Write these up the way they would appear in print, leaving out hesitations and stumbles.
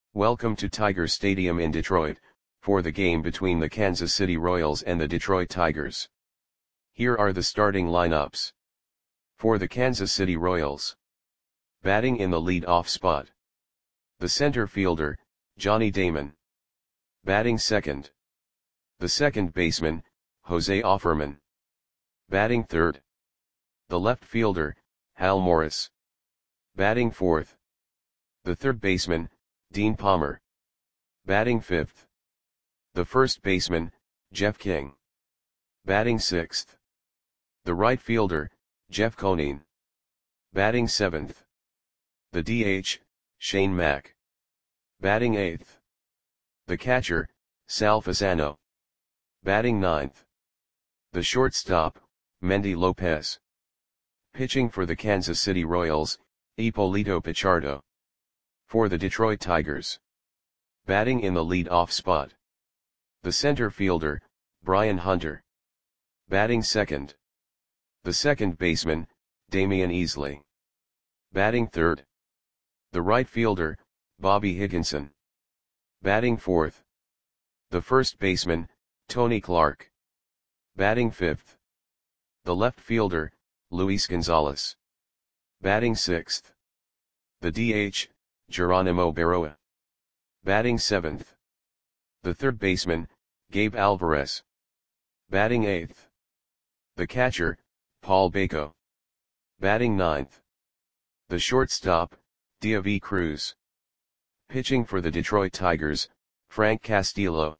Welcome to Tiger Stadium in Detroit, for the game between the Kansas City Royals and the Detroit Tigers. Here are the starting lineups. For the Kansas City Royals. Batting in the lead-off spot. The center fielder, Johnny Damon. Batting second. The second baseman, Jose Offerman. Batting third. The left fielder, Hal Morris. Batting fourth. The third baseman, Dean Palmer. Batting fifth. The first baseman, Jeff King. Batting sixth. The right fielder, Jeff Conine. Batting seventh. The DH, Shane Mack. Batting eighth. The catcher, Sal Fasano. Batting ninth. The shortstop, Mendy Lopez. Pitching for the Kansas City Royals, Ippolito Pichardo. For the Detroit Tigers. Batting in the lead-off spot. The center fielder, Brian Hunter. Batting second. The second baseman, Damian Easley. Batting third. The right fielder, Bobby Higginson. Batting fourth. The first baseman, Tony Clark. Batting fifth. The left fielder, Luis Gonzalez. Batting sixth. The DH, Geronimo Berroa. Batting seventh. The third baseman, Gabe Alvarez. Batting eighth. The catcher, Paul Baco. Batting ninth. The shortstop, Diavi Cruz. Pitching for the Detroit Tigers, Frank Castillo.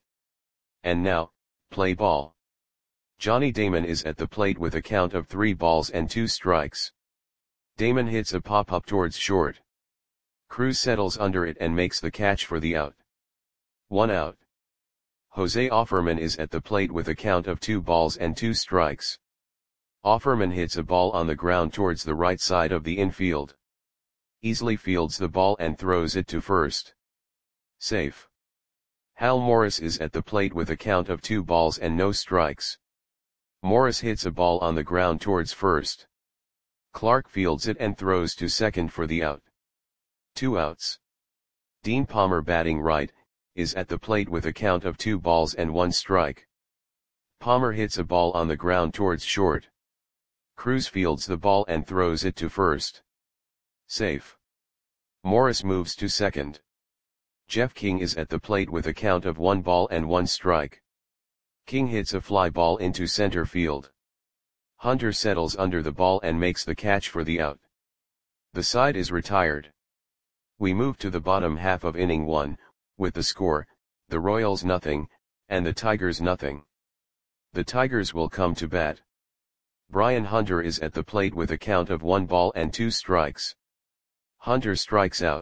And now, play ball. Johnny Damon is at the plate with a count of 3 balls and 2 strikes. Damon hits a pop-up towards short. Cruz settles under it and makes the catch for the out. 1 out. Jose Offerman is at the plate with a count of 2 balls and 2 strikes. Offerman hits a ball on the ground towards the right side of the infield. Easley fields the ball and throws it to first. Safe. Hal Morris is at the plate with a count of 2 balls and no strikes. Morris hits a ball on the ground towards first. Clark fields it and throws to second for the out. 2 outs. Dean Palmer, batting right, is at the plate with a count of 2 balls and 1 strike. Palmer hits a ball on the ground towards short. Cruz fields the ball and throws it to first. Safe. Morris moves to second. Jeff King is at the plate with a count of 1 ball and 1 strike. King hits a fly ball into center field. Hunter settles under the ball and makes the catch for the out. The side is retired. We move to the bottom half of inning 1, with the score, the Royals nothing, and the Tigers nothing. The Tigers will come to bat. Brian Hunter is at the plate with a count of 1 ball and 2 strikes. Hunter strikes out.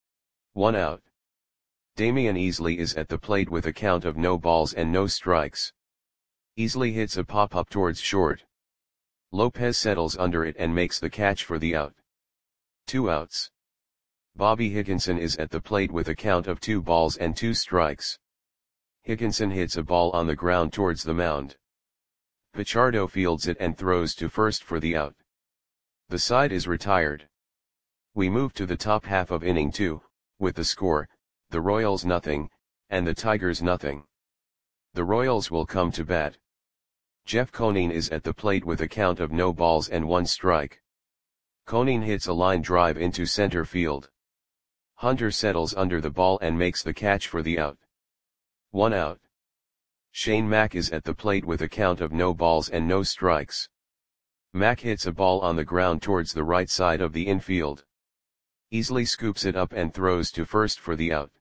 1 out. Damian Easley is at the plate with a count of no balls and no strikes. Easley hits a pop-up towards short. Lopez settles under it and makes the catch for the out. 2 outs. Bobby Higginson is at the plate with a count of 2 balls and 2 strikes. Higginson hits a ball on the ground towards the mound. Pichardo fields it and throws to first for the out. The side is retired. We move to the top half of inning 2, with the score, the Royals nothing, and the Tigers nothing. The Royals will come to bat. Jeff Conine is at the plate with a count of no balls and 1 strike. Conine hits a line drive into center field. Hunter settles under the ball and makes the catch for the out. 1 out. Shane Mack is at the plate with a count of no balls and no strikes. Mack hits a ball on the ground towards the right side of the infield. Easley scoops it up and throws to first for the out.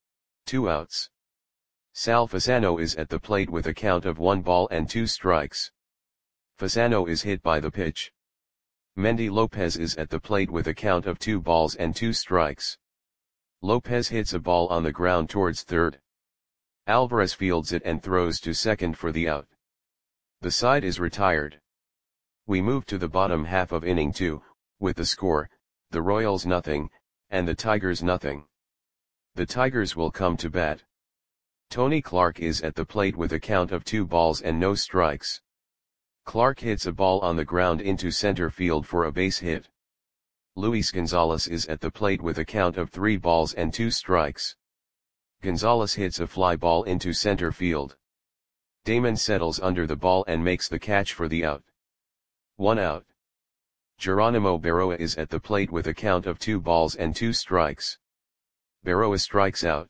2 outs. Sal Fasano is at the plate with a count of 1 ball and 2 strikes. Fasano is hit by the pitch. Mendy Lopez is at the plate with a count of 2 balls and 2 strikes. Lopez hits a ball on the ground towards third. Alvarez fields it and throws to second for the out. The side is retired. We move to the bottom half of inning 2, with the score, the Royals nothing, and the Tigers nothing. The Tigers will come to bat. Tony Clark is at the plate with a count of 2 balls and no strikes. Clark hits a ball on the ground into center field for a base hit. Luis Gonzalez is at the plate with a count of 3 balls and 2 strikes. Gonzalez hits a fly ball into center field. Damon settles under the ball and makes the catch for the out. 1 out. Geronimo Berroa is at the plate with a count of 2 balls and 2 strikes. Berroa strikes out.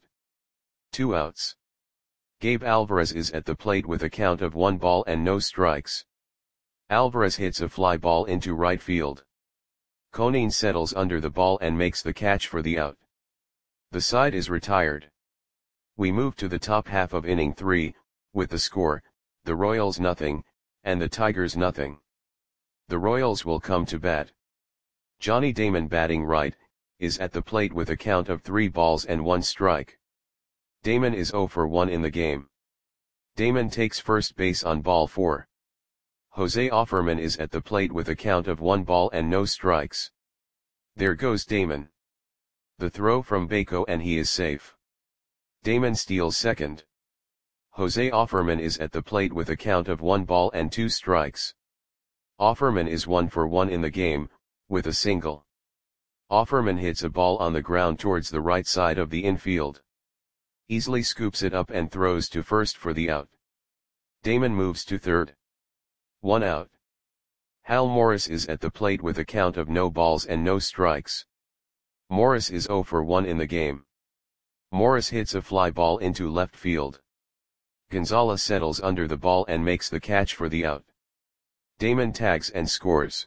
2 outs. Gabe Alvarez is at the plate with a count of 1 ball and no strikes. Alvarez hits a fly ball into right field. Conine settles under the ball and makes the catch for the out. The side is retired. We move to the top half of inning 3, with the score, the Royals nothing, and the Tigers nothing. The Royals will come to bat. Johnny Damon, batting right, is at the plate with a count of 3 balls and 1 strike. Damon is 0 for 1 in the game. Damon takes first base on ball 4. Jose Offerman is at the plate with a count of 1 ball and no strikes. There goes Damon. The throw from Bako and he is safe. Damon steals second. Jose Offerman is at the plate with a count of 1 ball and 2 strikes. Offerman is 1 for 1 in the game, with a single. Offerman hits a ball on the ground towards the right side of the infield. Easily scoops it up and throws to first for the out. Damon moves to third. 1 out. Hal Morris is at the plate with a count of no balls and no strikes. Morris is 0 for 1 in the game. Morris hits a fly ball into left field. Gonzalez settles under the ball and makes the catch for the out. Damon tags and scores.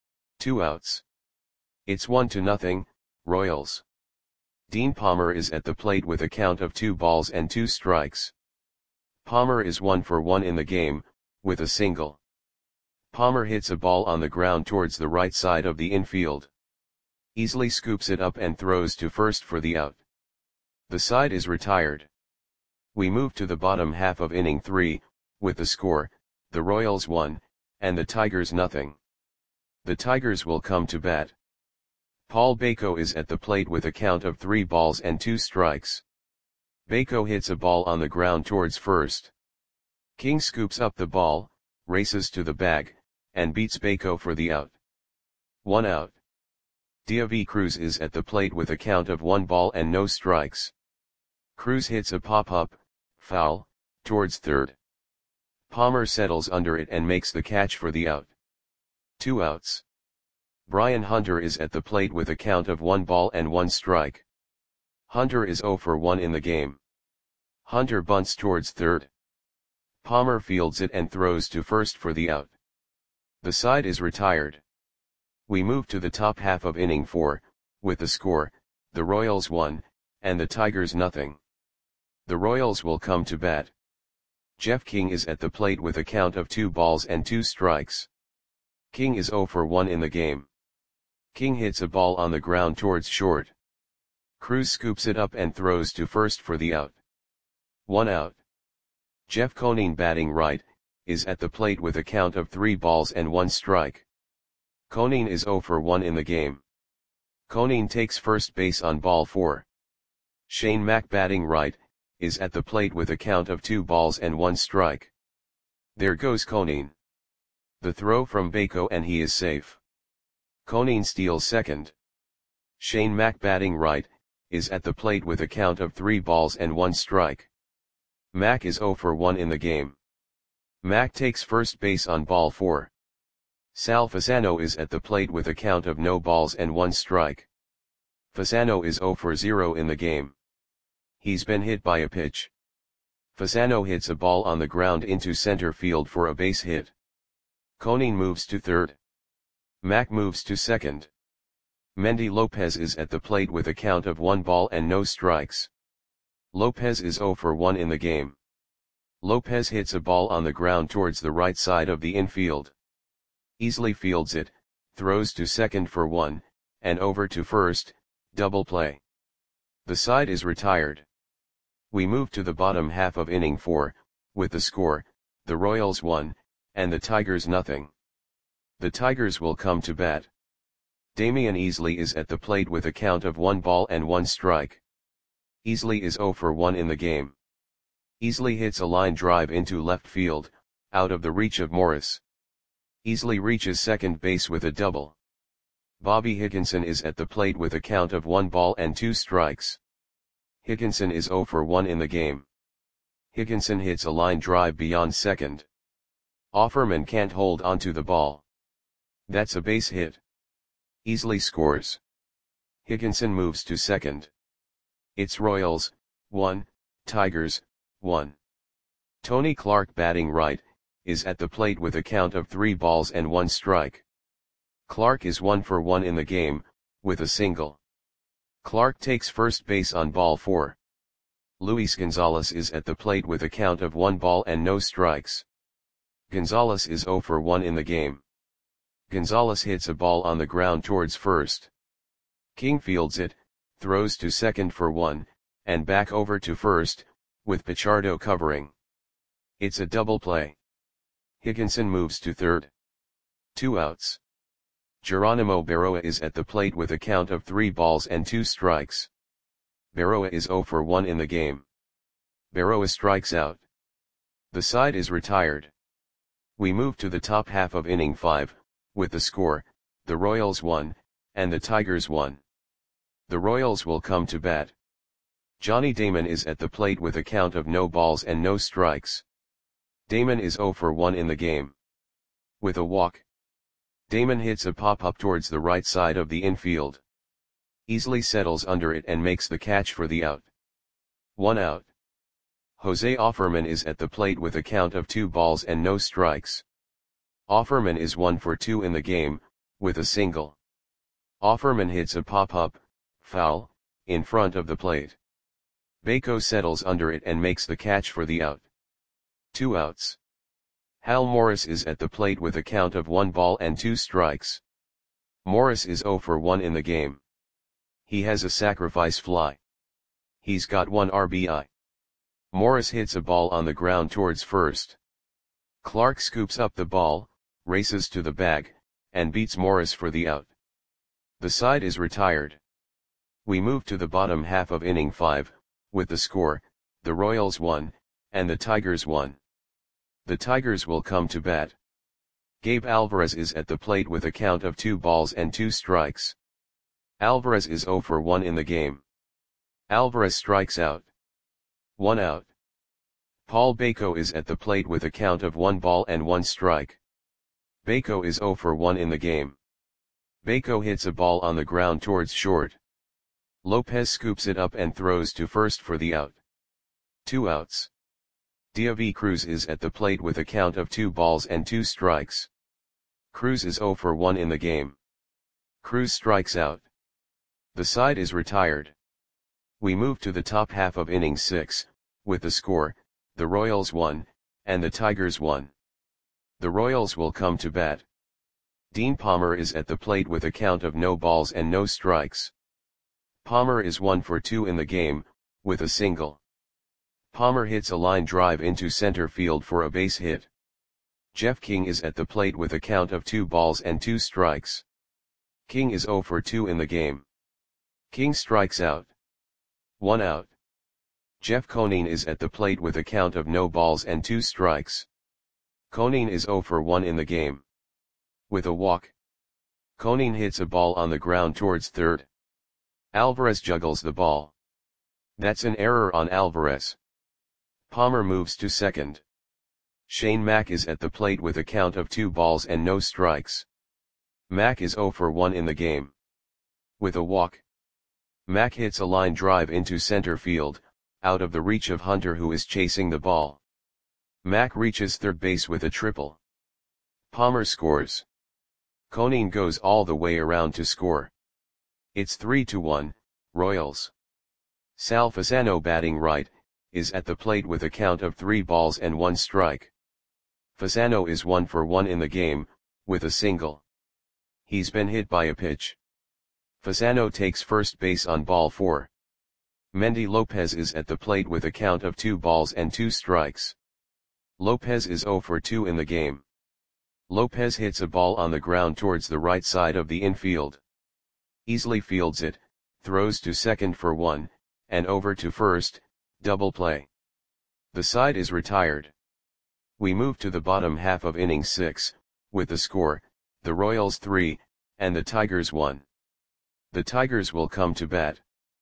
2 outs. It's 1-0, Royals. Dean Palmer is at the plate with a count of 2 balls and 2 strikes. Palmer is 1 for 1 in the game, with a single. Palmer hits a ball on the ground towards the right side of the infield. Easily scoops it up and throws to first for the out. The side is retired. We move to the bottom half of inning 3, with the score, the Royals 1, and the Tigers nothing. The Tigers will come to bat. Paul Bako is at the plate with a count of 3 balls and 2 strikes. Bako hits a ball on the ground towards first. King scoops up the ball, races to the bag, and beats Bako for the out. 1 out. Diavi Cruz is at the plate with a count of 1 ball and no strikes. Cruz hits a pop-up, foul, towards third. Palmer settles under it and makes the catch for the out. 2 outs. Brian Hunter is at the plate with a count of 1 ball and 1 strike. Hunter is 0 for 1 in the game. Hunter bunts towards third. Palmer fields it and throws to first for the out. The side is retired. We move to the top half of inning 4, with the score, the Royals 1, and the Tigers nothing. The Royals will come to bat. Jeff King is at the plate with a count of 2 balls and 2 strikes. King is 0 for 1 in the game. King hits a ball on the ground towards short. Cruz scoops it up and throws to first for the out. 1 out. Jeff Conine, batting right, is at the plate with a count of 3 balls and 1 strike. Conine is 0 for 1 in the game. Conine takes first base on ball 4. Shane Mack, batting right, is at the plate with a count of 2 balls and 1 strike. There goes Conine. The throw from Bako and he is safe. Conine steals second. Shane Mack, batting right, is at the plate with a count of 3 balls and 1 strike. Mack is 0 for 1 in the game. Mack takes first base on ball 4. Sal Fasano is at the plate with a count of no balls and 1 strike. Fasano is 0 for 0 in the game. He's been hit by a pitch. Fasano hits a ball on the ground into center field for a base hit. Conine moves to third. Mack moves to second. Mendy Lopez is at the plate with a count of 1 ball and no strikes. Lopez is 0 for 1 in the game. Lopez hits a ball on the ground towards the right side of the infield. Easily fields it, throws to second for 1, and over to first, double play. The side is retired. We move to the bottom half of inning 4, with the score, the Royals 1, and the Tigers nothing. The Tigers will come to bat. Damian Easley is at the plate with a count of 1 ball and 1 strike. Easley is 0 for 1 in the game. Easley hits a line drive into left field, out of the reach of Morris. Easley reaches second base with a double. Bobby Higginson is at the plate with a count of 1 ball and 2 strikes. Higginson is 0 for 1 in the game. Higginson hits a line drive beyond second. Offerman can't hold onto the ball. That's a base hit. Easily scores. Higginson moves to second. It's Royals, 1, Tigers, 1. Tony Clark, batting right, is at the plate with a count of 3 balls and 1 strike. Clark is 1 for 1 in the game, with a single. Clark takes first base on ball 4. Luis Gonzalez is at the plate with a count of 1 ball and no strikes. Gonzalez is 0 for 1 in the game. Gonzalez hits a ball on the ground towards first. King fields it, throws to second for 1, and back over to first, with Pichardo covering. It's a double play. Higginson moves to third. 2 outs. Geronimo Berroa is at the plate with a count of 3 balls and 2 strikes. Berroa is 0 for 1 in the game. Berroa strikes out. The side is retired. We move to the top half of inning 5, with the score, the Royals 1, and the Tigers 1. The Royals will come to bat. Johnny Damon is at the plate with a count of no balls and no strikes. Damon is 0 for 1 in the game. With a walk. Damon hits a pop-up towards the right side of the infield. Easily settles under it and makes the catch for the out. 1 out. Jose Offerman is at the plate with a count of 2 balls and no strikes. Offerman is 1 for 2 in the game, with a single. Offerman hits a pop-up, foul, in front of the plate. Bako settles under it and makes the catch for the out. 2 outs. Hal Morris is at the plate with a count of 1 ball and 2 strikes. Morris is 0 for 1 in the game. He has a sacrifice fly. He's got 1 RBI. Morris hits a ball on the ground towards first. Clark scoops up the ball, races to the bag, and beats Morris for the out. The side is retired. We move to the bottom half of inning 5, with the score, the Royals 1, and the Tigers 1. The Tigers will come to bat. Gabe Alvarez is at the plate with a count of 2 balls and 2 strikes. Alvarez is 0 for 1 in the game. Alvarez strikes out. 1 out. Paul Bako is at the plate with a count of 1 ball and 1 strike. Bako is 0 for 1 in the game. Bako hits a ball on the ground towards short. Lopez scoops it up and throws to first for the out. 2 outs. Diaby Cruz is at the plate with a count of 2 balls and 2 strikes. Cruz is 0 for 1 in the game. Cruz strikes out. The side is retired. We move to the top half of inning 6, with the score, the Royals 1, and the Tigers 1. The Royals will come to bat. Dean Palmer is at the plate with a count of no balls and no strikes. Palmer is 1 for 2 in the game, with a single. Palmer hits a line drive into center field for a base hit. Jeff King is at the plate with a count of 2 balls and 2 strikes. King is 0 for 2 in the game. King strikes out. 1 out. Jeff Conine is at the plate with a count of no balls and 2 strikes. Conine is 0 for 1 in the game. With a walk. Conine hits a ball on the ground towards third. Alvarez juggles the ball. That's an error on Alvarez. Palmer moves to second. Shane Mack is at the plate with a count of 2 balls and no strikes. Mack is 0 for 1 in the game. With a walk. Mack hits a line drive into center field, out of the reach of Hunter, who is chasing the ball. Mack reaches third base with a triple. Palmer scores. Conine goes all the way around to score. It's 3-1, Royals. Sal Fasano, batting right, is at the plate with a count of 3 balls and 1 strike. Fasano is 1 for 1 in the game, with a single. He's been hit by a pitch. Fasano takes first base on ball 4. Mendy Lopez is at the plate with a count of 2 balls and 2 strikes. Lopez is 0 for 2 in the game. Lopez hits a ball on the ground towards the right side of the infield. Easily fields it, throws to second for 1, and over to first, double play. The side is retired. We move to the bottom half of inning 6, with the score, the Royals 3, and the Tigers 1. The Tigers will come to bat.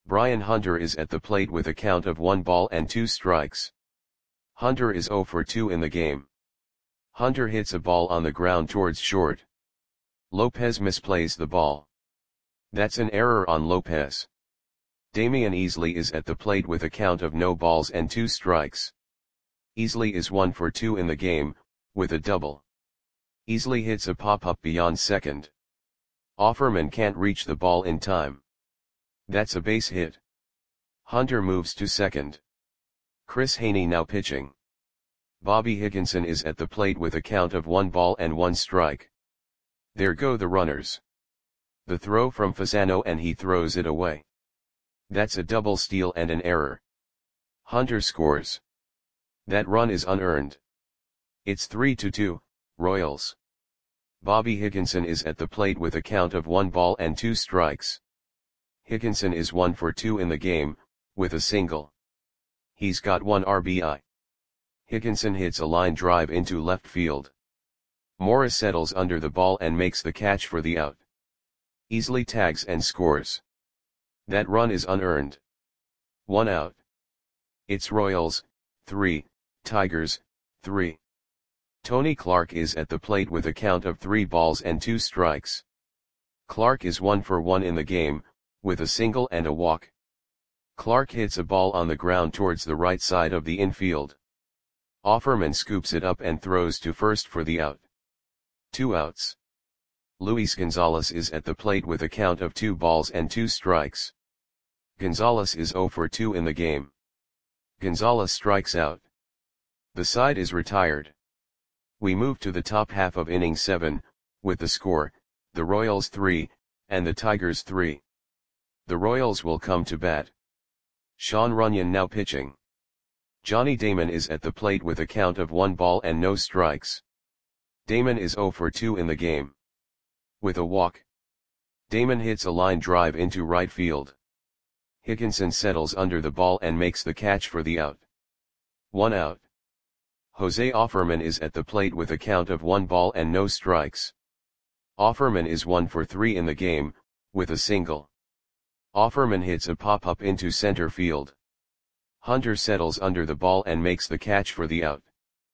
Brian Hunter is at the plate with a count of 1 ball and 2 strikes. Hunter is 0 for 2 in the game. Hunter hits a ball on the ground towards short. Lopez misplays the ball. That's an error on Lopez. Damian Easley is at the plate with a count of no balls and 2 strikes. Easley is 1 for 2 in the game, with a double. Easley hits a pop-up beyond second. Offerman can't reach the ball in time. That's a base hit. Hunter moves to second. Chris Haney now pitching. Bobby Higginson is at the plate with a count of 1 ball and 1 strike. There go the runners. The throw from Fasano and he throws it away. That's a double steal and an error. Hunter scores. That run is unearned. It's 3-2, Royals. Bobby Higginson is at the plate with a count of 1 ball and 2 strikes. Higginson is 1 for 2 in the game, with a single. He's got 1 RBI. Higginson hits a line drive into left field. Morris settles under the ball and makes the catch for the out. Easley tags and scores. That run is unearned. 1 out. It's Royals, 3, Tigers, 3. Tony Clark is at the plate with a count of 3 balls and 2 strikes. Clark is 1 for 1 in the game, with a single and a walk. Clark hits a ball on the ground towards the right side of the infield. Offerman scoops it up and throws to first for the out. 2 outs. Luis Gonzalez is at the plate with a count of 2 balls and 2 strikes. Gonzalez is 0 for 2 in the game. Gonzalez strikes out. The side is retired. We move to the top half of inning 7, with the score, the Royals 3, and the Tigers 3. The Royals will come to bat. Sean Runyon now pitching. Johnny Damon is at the plate with a count of 1 ball and no strikes. Damon is 0 for 2 in the game. With a walk. Damon hits a line drive into right field. Higginson settles under the ball and makes the catch for the out. 1 out. Jose Offerman is at the plate with a count of 1 ball and no strikes. Offerman is 1 for 3 in the game, with a single. Offerman hits a pop-up into center field. Hunter settles under the ball and makes the catch for the out.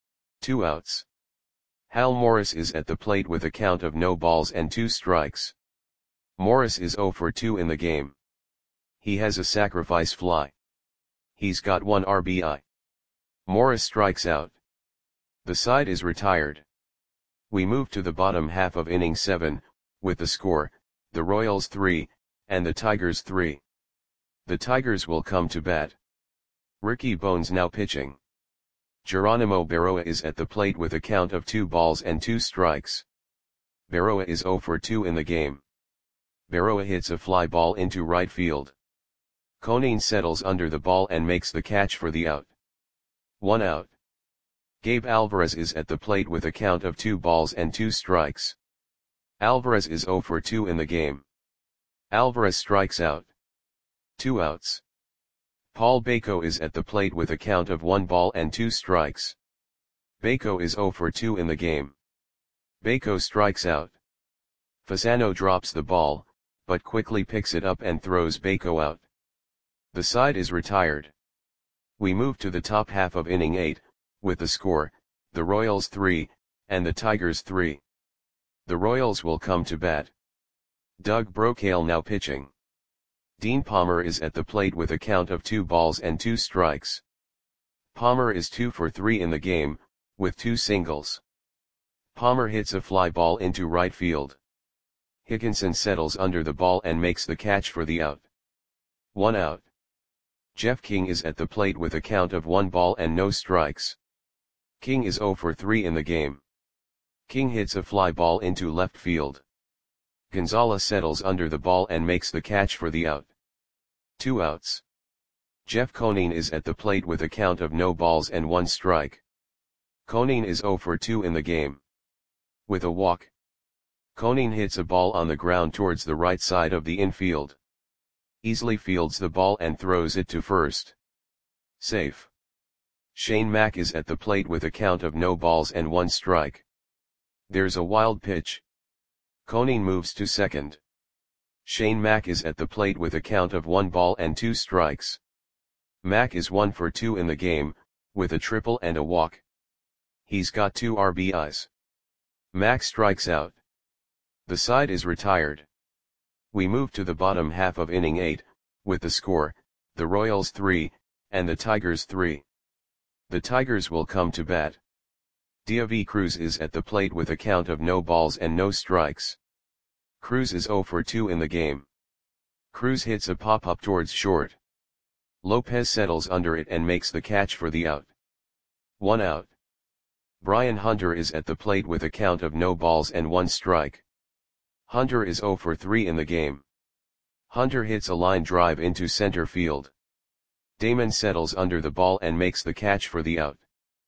2 outs. Hal Morris is at the plate with a count of no balls and 2 strikes. Morris is 0 for 2 in the game. He has a sacrifice fly. He's got 1 RBI. Morris strikes out. The side is retired. We move to the bottom half of inning 7, with the score, the Royals 3, and the Tigers 3. The Tigers will come to bat. Ricky Bones now pitching. Geronimo Berroa is at the plate with a count of 2 balls and 2 strikes. Berroa is 0 for 2 in the game. Berroa hits a fly ball into right field. Conine settles under the ball and makes the catch for the out. 1 out. Gabe Alvarez is at the plate with a count of 2 balls and 2 strikes. Alvarez is 0 for 2 in the game. Alvarez strikes out. 2 outs. Paul Bako is at the plate with a count of 1 ball and 2 strikes. Bako is 0 for 2 in the game. Bako strikes out. Fasano drops the ball, but quickly picks it up and throws Bako out. The side is retired. We move to the top half of inning 8, with the score, the Royals 3, and the Tigers 3. The Royals will come to bat. Doug Brocale now pitching. Dean Palmer is at the plate with a count of 2 balls and 2 strikes. Palmer is 2 for 3 in the game, with 2 singles. Palmer hits a fly ball into right field. Higginson settles under the ball and makes the catch for the out. 1 out. Jeff King is at the plate with a count of 1 ball and no strikes. King is 0 for 3 in the game. King hits a fly ball into left field. Gonzalez settles under the ball and makes the catch for the out. 2 outs. Jeff Conine is at the plate with a count of no balls and 1 strike. Conine is 0 for 2 in the game. With a walk. Conine hits a ball on the ground towards the right side of the infield. Easley fields the ball and throws it to first. Safe. Shane Mack is at the plate with a count of no balls and 1 strike. There's a wild pitch. Conine moves to second. Shane Mack is at the plate with a count of 1 ball and 2 strikes. Mack is 1 for 2 in the game, with a triple and a walk. He's got 2 RBIs. Mack strikes out. The side is retired. We move to the bottom half of inning 8, with the score, the Royals 3, and the Tigers 3. The Tigers will come to bat. Deivi Cruz is at the plate with a count of no balls and no strikes. Cruz is 0 for 2 in the game. Cruz hits a pop-up towards short. Lopez settles under it and makes the catch for the out. 1 out. Brian Hunter is at the plate with a count of no balls and 1 strike. Hunter is 0 for 3 in the game. Hunter hits a line drive into center field. Damon settles under the ball and makes the catch for the out.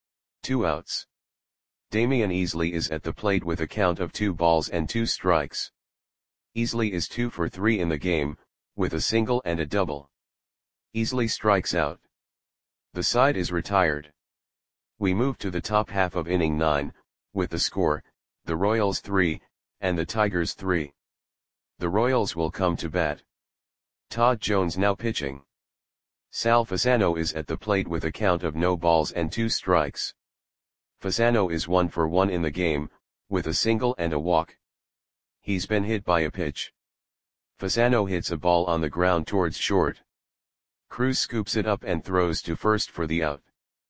2 outs. Damian Easley is at the plate with a count of 2 balls and 2 strikes. Easley is 2 for 3 in the game, with a single and a double. Easley strikes out. The side is retired. We move to the top half of inning 9, with the score, the Royals 3, and the Tigers 3. The Royals will come to bat. Todd Jones now pitching. Sal Fasano is at the plate with a count of no balls and 2 strikes. Fasano is 1 for 1 in the game, with a single and a walk. He's been hit by a pitch. Fasano hits a ball on the ground towards short. Cruz scoops it up and throws to first for the out.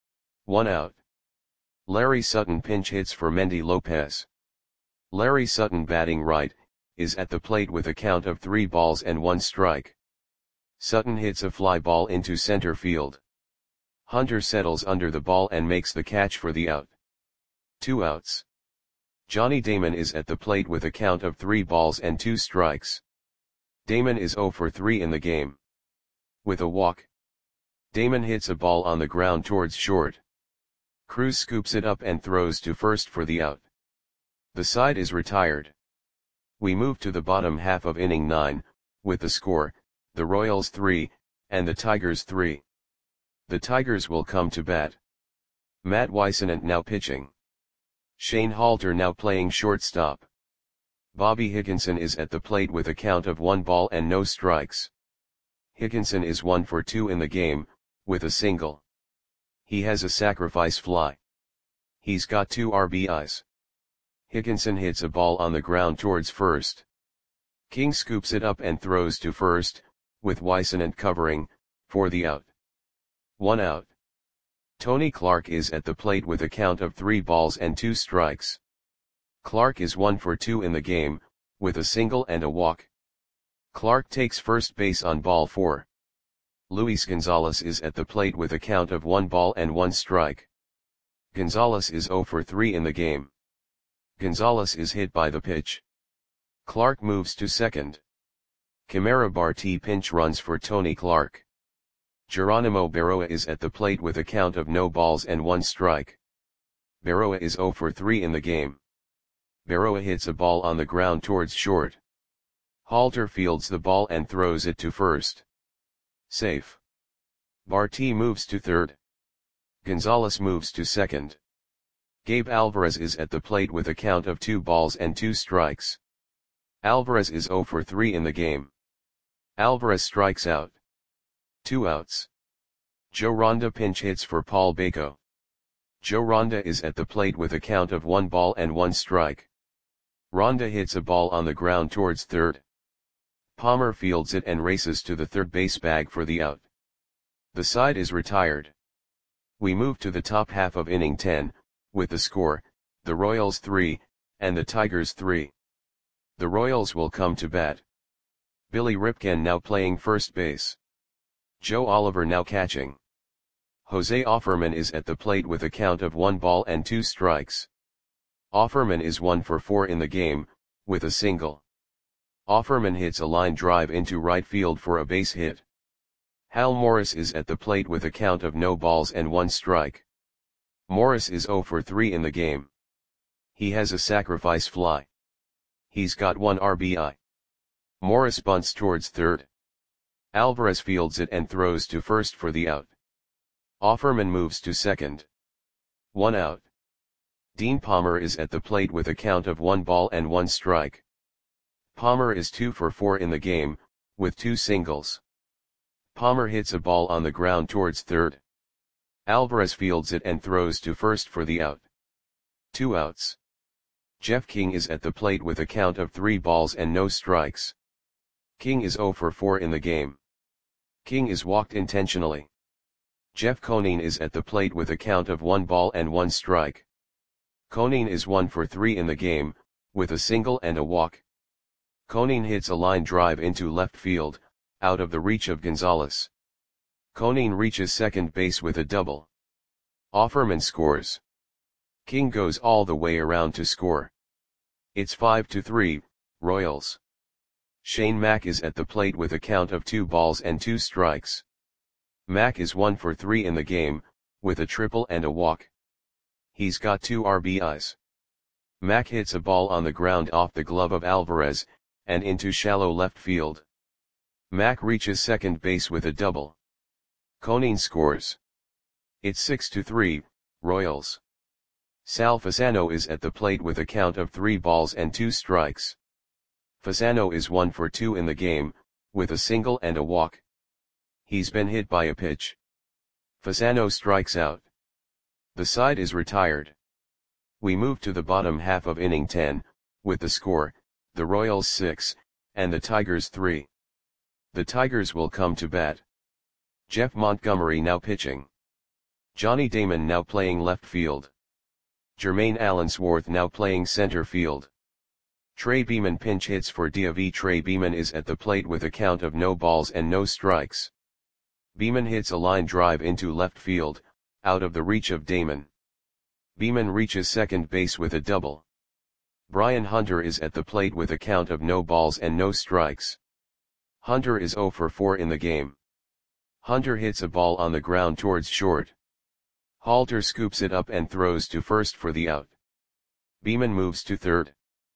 1 out. Larry Sutton pinch hits for Mendy Lopez. Larry Sutton, batting right, is at the plate with a count of 3 balls and 1 strike. Sutton hits a fly ball into center field. Hunter settles under the ball and makes the catch for the out. 2 outs. Johnny Damon is at the plate with a count of 3 balls and 2 strikes. Damon is 0 for 3 in the game. With a walk. Damon hits a ball on the ground towards short. Cruz scoops it up and throws to first for the out. The side is retired. We move to the bottom half of inning 9, with the score, the Royals 3, and the Tigers 3. The Tigers will come to bat. Matt Whisenant now pitching. Shane Halter now playing shortstop. Bobby Higginson is at the plate with a count of 1 ball and no strikes. Higginson is 1 for 2 in the game, with a single. He has a sacrifice fly. He's got 2 RBIs. Higginson hits a ball on the ground towards first. King scoops it up and throws to first, with Whisenant covering, for the out. 1 out. Tony Clark is at the plate with a count of 3 balls and 2 strikes. Clark is 1 for 2 in the game, with a single and a walk. Clark takes first base on ball 4. Luis Gonzalez is at the plate with a count of 1 ball and 1 strike. Gonzalez is 0 for 3 in the game. Gonzalez is hit by the pitch. Clark moves to second. Camara Barti pinch runs for Tony Clark. Geronimo Berroa is at the plate with a count of no balls and 1 strike. Berroa is 0 for 3 in the game. Berroa hits a ball on the ground towards short. Halter fields the ball and throws it to first. Safe. Barti moves to third. Gonzalez moves to second. Gabe Alvarez is at the plate with a count of 2 balls and 2 strikes. Alvarez is 0 for 3 in the game. Alvarez strikes out. 2 outs. Joe Ronda pinch hits for Paul Baco. Joe Ronda is at the plate with a count of 1 ball and 1 strike. Ronda hits a ball on the ground towards third. Palmer fields it and races to the third base bag for the out. The side is retired. We move to the top half of inning 10, with the score, the Royals 3, and the Tigers 3. The Royals will come to bat. Billy Ripken now playing first base. Joe Oliver now catching. Jose Offerman is at the plate with a count of 1 ball and 2 strikes. Offerman is 1 for 4 in the game, with a single. Offerman hits a line drive into right field for a base hit. Hal Morris is at the plate with a count of no balls and 1 strike. Morris is 0 for 3 in the game. He has a sacrifice fly. He's got 1 RBI. Morris bunts towards third. Alvarez fields it and throws to first for the out. Offerman moves to second. 1 out. Dean Palmer is at the plate with a count of 1 ball and 1 strike. Palmer is 2 for 4 in the game, with 2 singles. Palmer hits a ball on the ground towards third. Alvarez fields it and throws to first for the out. 2 outs. Jeff King is at the plate with a count of 3 balls and no strikes. King is 0 for 4 in the game. King is walked intentionally. Jeff Conine is at the plate with a count of 1 ball and 1 strike. Conine is 1 for 3 in the game, with a single and a walk. Conine hits a line drive into left field, out of the reach of Gonzalez. Conine reaches second base with a double. Offerman scores. King goes all the way around to score. It's 5-3, Royals. Shane Mack is at the plate with a count of 2 balls and 2 strikes. Mack is 1 for 3 in the game, with a triple and a walk. He's got 2 RBIs. Mack hits a ball on the ground off the glove of Alvarez, and into shallow left field. Mack reaches second base with a double. Conine scores. It's 6-3, Royals. Sal Fasano is at the plate with a count of 3 balls and 2 strikes. Fasano is 1 for 2 in the game, with a single and a walk. He's been hit by a pitch. Fasano strikes out. The side is retired. We move to the bottom half of inning 10, with the score, the Royals 6, and the Tigers 3. The Tigers will come to bat. Jeff Montgomery now pitching. Johnny Damon now playing left field. Jermaine Allensworth now playing center field. Trey Beeman pinch hits for DaV. Trey Beeman is at the plate with a count of no balls and no strikes. Beeman hits a line drive into left field, out of the reach of Damon. Beeman reaches second base with a double. Brian Hunter is at the plate with a count of no balls and no strikes. Hunter is 0 for 4 in the game. Hunter hits a ball on the ground towards short. Halter scoops it up and throws to first for the out. Beeman moves to third.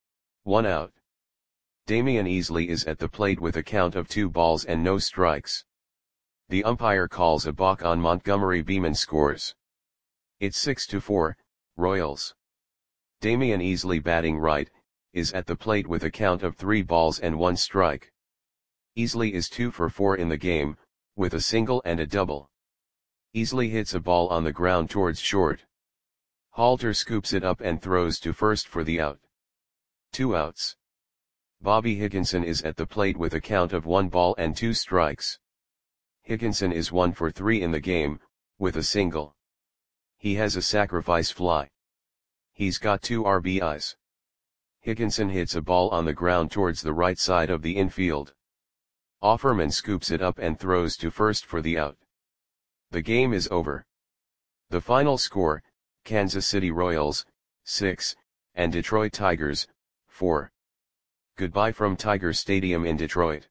1 out. Damian Easley is at the plate with a count of 2 balls and no strikes. The umpire calls a balk on Montgomery. Beeman scores. It's 6-4, Royals. Damian Easley, batting right, is at the plate with a count of 3 balls and 1 strike. Easley is 2 for 4 in the game, with a single and a double. Easley hits a ball on the ground towards short. Halter scoops it up and throws to first for the out. 2 outs. Bobby Higginson is at the plate with a count of 1 ball and 2 strikes. Higginson is 1 for 3 in the game, with a single. He has a sacrifice fly. He's got 2 RBIs. Higginson hits a ball on the ground towards the right side of the infield. Offerman scoops it up and throws to first for the out. The game is over. The final score, Kansas City Royals, 6, and Detroit Tigers, 4. Goodbye from Tiger Stadium in Detroit.